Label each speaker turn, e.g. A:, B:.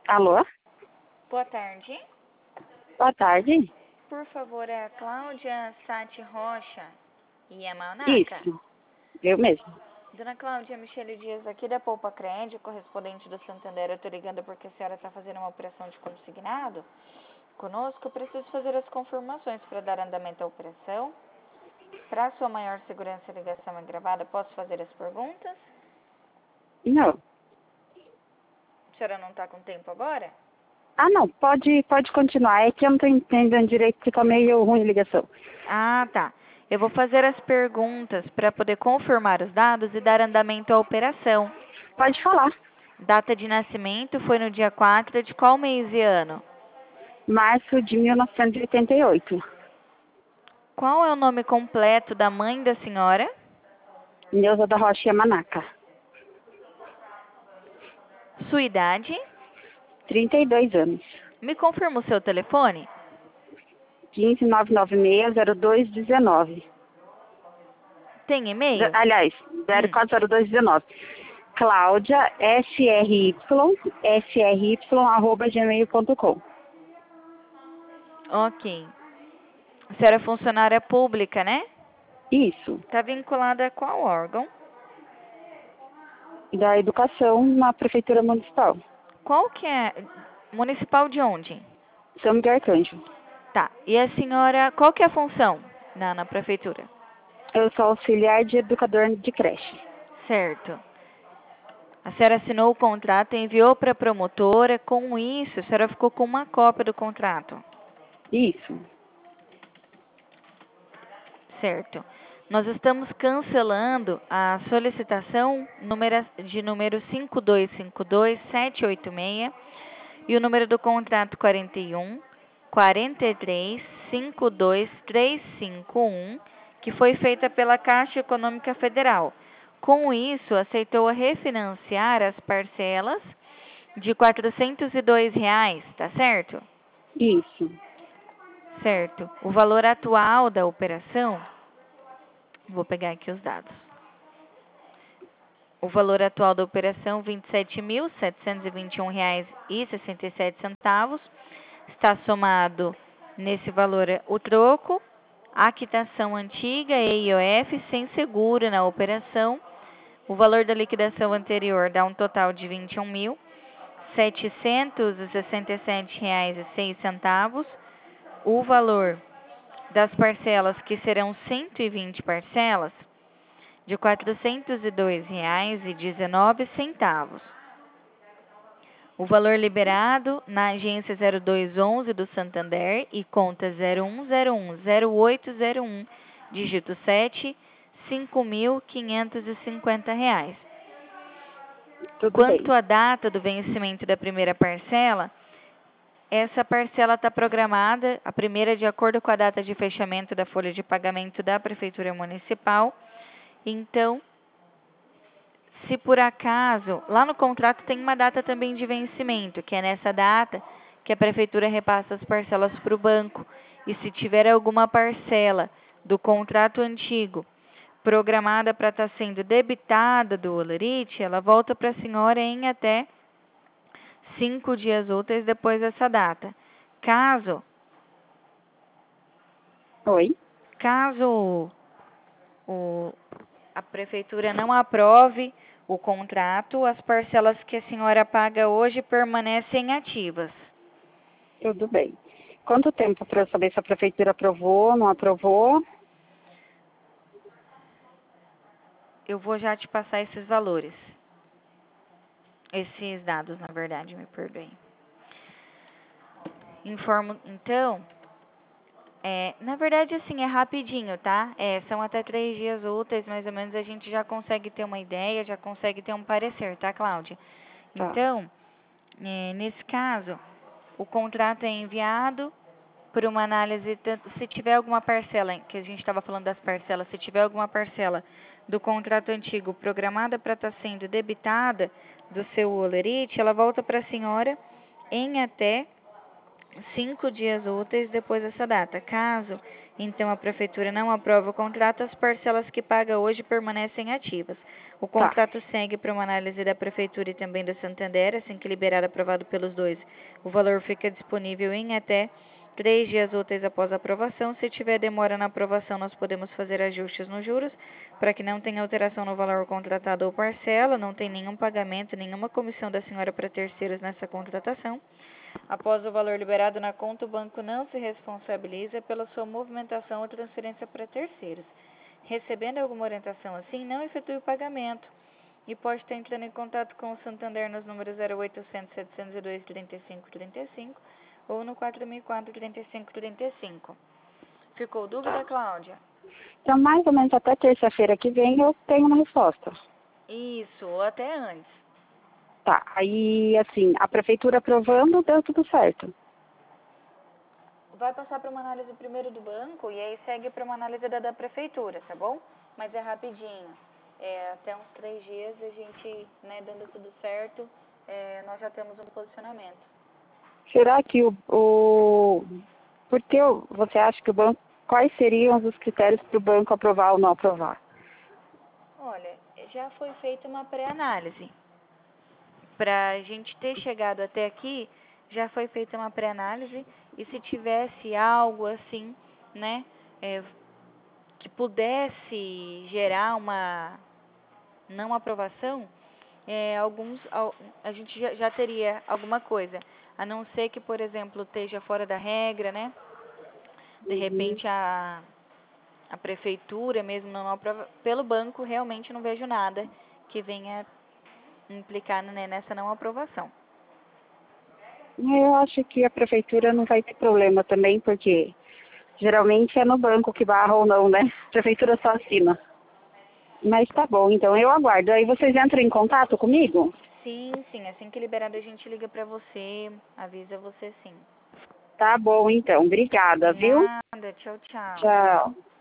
A: Alô?
B: Boa tarde.
A: Boa tarde.
B: Por favor, é a Cláudia Sati Rocha Yamanaka.
A: Isso, eu mesmo.
B: Dona Cláudia, Michele Dias aqui da Poupa Crédito, correspondente do Santander. Eu tô ligando porque a senhora está fazendo uma operação de consignado conosco. Eu preciso fazer as confirmações para dar andamento à operação. Para sua maior segurança, a ligação é gravada. Posso fazer as perguntas?
A: Não.
B: A senhora não está com tempo agora?
A: Ah, não, pode continuar. É que eu não estou entendendo direito, que tá meio ruim a ligação.
B: Ah, tá. Eu vou fazer as perguntas para poder confirmar os dados e dar andamento à operação.
A: Pode falar.
B: Data de nascimento foi no dia 4 de qual mês e ano?
A: Março de 1988.
B: Qual é o nome completo da mãe da senhora?
A: Neuza da Rocha Yamanaka.
B: Sua idade?
A: 32 anos.
B: Me confirma o seu telefone?
A: 159960219.
B: Tem e-mail?
A: Aliás, 040219. Cláudia, sry@gmail.com.
B: Ok. A senhora é funcionária pública, né?
A: Isso.
B: Está vinculada a qual órgão?
A: Da educação na Prefeitura Municipal.
B: Qual que é? Municipal de onde?
A: São Miguel Arcanjo.
B: Tá. E a senhora, qual que é a função na prefeitura?
A: Eu sou auxiliar de educador de creche.
B: Certo. A senhora assinou o contrato e enviou para a promotora. Com isso, a senhora ficou com uma cópia do contrato.
A: Isso.
B: Certo. Nós estamos cancelando a solicitação de número 5252786 e o número do contrato 41 43 52351, que foi feita pela Caixa Econômica Federal. Com isso, aceitou refinanciar as parcelas de R$ 402, tá certo?
A: Isso.
B: Certo. O valor atual da operação, vou pegar aqui os dados. O valor atual da operação, R$ 27.721,67. Está somado nesse valor o troco, a quitação antiga, EIOF, sem seguro na operação. O valor da liquidação anterior dá um total de R$ 21.767,06. O valor das parcelas, que serão 120 parcelas, de R$ 402,19. O valor liberado na agência 0211 do Santander e conta 01010801, dígito 7, R$ 5.550.
A: Tudo
B: Quanto
A: bem.
B: à data do vencimento da primeira parcela, essa parcela está programada, a primeira de acordo com a data de fechamento da folha de pagamento da Prefeitura Municipal. Então, se por acaso, lá no contrato tem uma data também de vencimento, que é nessa data que a Prefeitura repassa as parcelas para o banco. E se tiver alguma parcela do contrato antigo programada para estar sendo debitada do Olerite, ela volta para a senhora em até 5 dias úteis depois dessa data.
A: Oi.
B: Caso a prefeitura não aprove o contrato, as parcelas que a senhora paga hoje permanecem ativas.
A: Tudo bem. Quanto tempo para eu saber se a prefeitura aprovou, não aprovou?
B: Eu vou já te passar esses valores. Esses dados, na verdade, me perdoem. Informo, então, na verdade, assim, é rapidinho, tá? São até 3 dias úteis, mais ou menos, a gente já consegue ter uma ideia, já consegue ter um parecer, tá, Cláudia?
A: Tá.
B: Então, nesse caso, o contrato é enviado por uma análise, se tiver alguma parcela, que a gente estava falando das parcelas, se tiver alguma parcela do contrato antigo programada para estar sendo debitada do seu Olerite, ela volta para a senhora em até 5 dias úteis depois dessa data. Caso Então, a Prefeitura não aprova o contrato, as parcelas que paga hoje permanecem ativas. O
A: Tá.
B: contrato segue para uma análise da Prefeitura e também do Santander, assim que liberado aprovado pelos dois. O valor fica disponível em até 3 dias úteis após a aprovação. Se tiver demora na aprovação, nós podemos fazer ajustes nos juros, para que não tenha alteração no valor contratado ou parcela, não tem nenhum pagamento, nenhuma comissão da senhora para terceiros nessa contratação. Após o valor liberado na conta, o banco não se responsabiliza pela sua movimentação ou transferência para terceiros. Recebendo alguma orientação assim, não efetue o pagamento e pode estar entrando em contato com o Santander nos números 0800 702 3535 ou no 4004 3535. Ficou dúvida, Cláudia?
A: Então, mais ou menos até terça-feira que vem eu tenho uma resposta.
B: Isso, ou até antes.
A: Tá, aí assim, a prefeitura aprovando, deu tudo certo.
B: Vai passar para uma análise primeiro do banco e aí segue para uma análise da prefeitura, tá bom? Mas é rapidinho. Até uns 3 dias a gente, né, dando tudo certo, nós já temos um posicionamento.
A: Será que você acha que o banco, quais seriam os critérios para o banco aprovar ou não aprovar?
B: Olha, já foi feita uma pré-análise. Para a gente ter chegado até aqui, já foi feita uma pré-análise e se tivesse algo assim, né, que pudesse gerar uma não aprovação, a gente já teria alguma coisa, a não ser que, por exemplo, esteja fora da regra, né? De
A: Uhum.
B: repente a prefeitura mesmo não aprova, pelo banco realmente não vejo nada que venha implicar, né, nessa não aprovação.
A: Eu acho que a prefeitura não vai ter problema também, porque geralmente é no banco que barra ou não, né? A prefeitura só assina. Mas tá bom, então eu aguardo. Aí vocês entram em contato comigo?
B: Sim, sim, assim que liberado a gente liga pra você, avisa você sim.
A: Tá bom, então.
B: De
A: Obrigada, viu?
B: nada, tchau, tchau.
A: Tchau.